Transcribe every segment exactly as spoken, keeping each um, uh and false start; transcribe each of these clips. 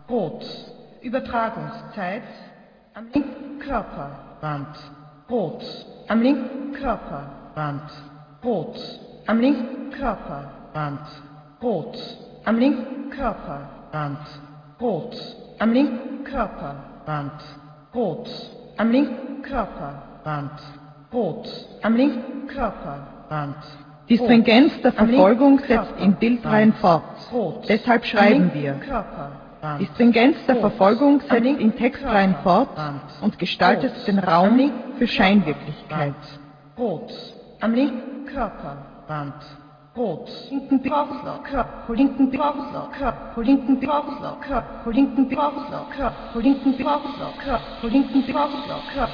Rot. Übertragungszeit am linken Körperband. Rot. Am linken Körperband. Rot. Am linken Körperband. Rot. Am linken Körperband. Rot. Am linken Körperband. Rot. Am linken Körperband. Rot. Am linken Körperband. Die Stringenz der Verfolgung setzt in Bildreihen fort. Deshalb schreiben wir. Die Stringenz der Verfolgung setzt in Textreihen fort und gestaltet den Raum für Scheinwirklichkeit. Rot. Am linken Körperband. Rot. Linken Bauchlocker. Linken Bauchlocker. Linken Bauchlocker. Linken Bauchlocker. Linken Bauchlocker. Linken Bauchlocker.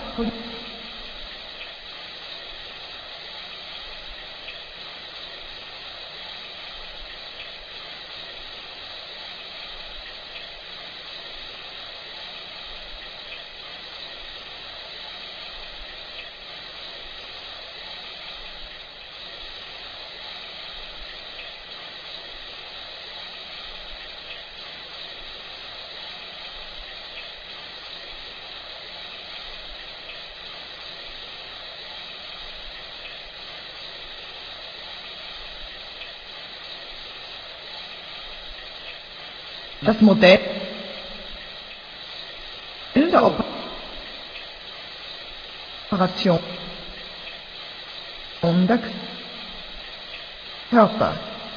Das Modell der Operation der Körper.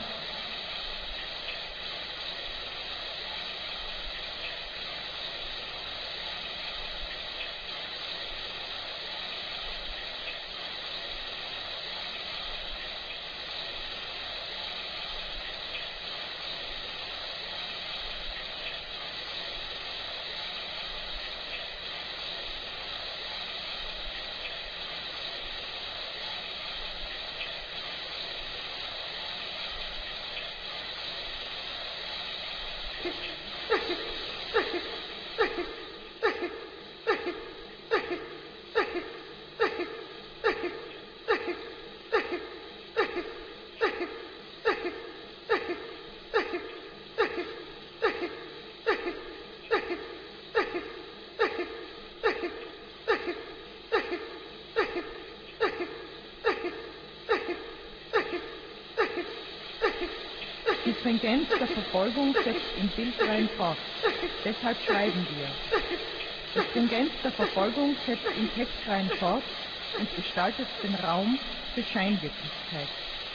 Die Stringenz der Verfolgung setzt in Bildreihen fort. Deshalb schreiben wir. Die Stringenz der Verfolgung setzt in Textreihen fort und gestaltet den Raum für Scheinwirklichkeit.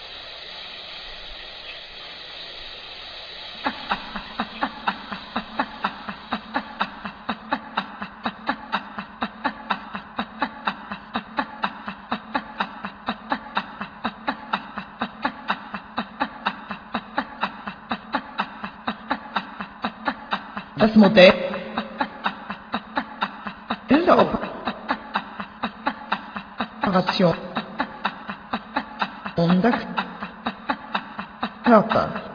Das Modell der Operation der Körper.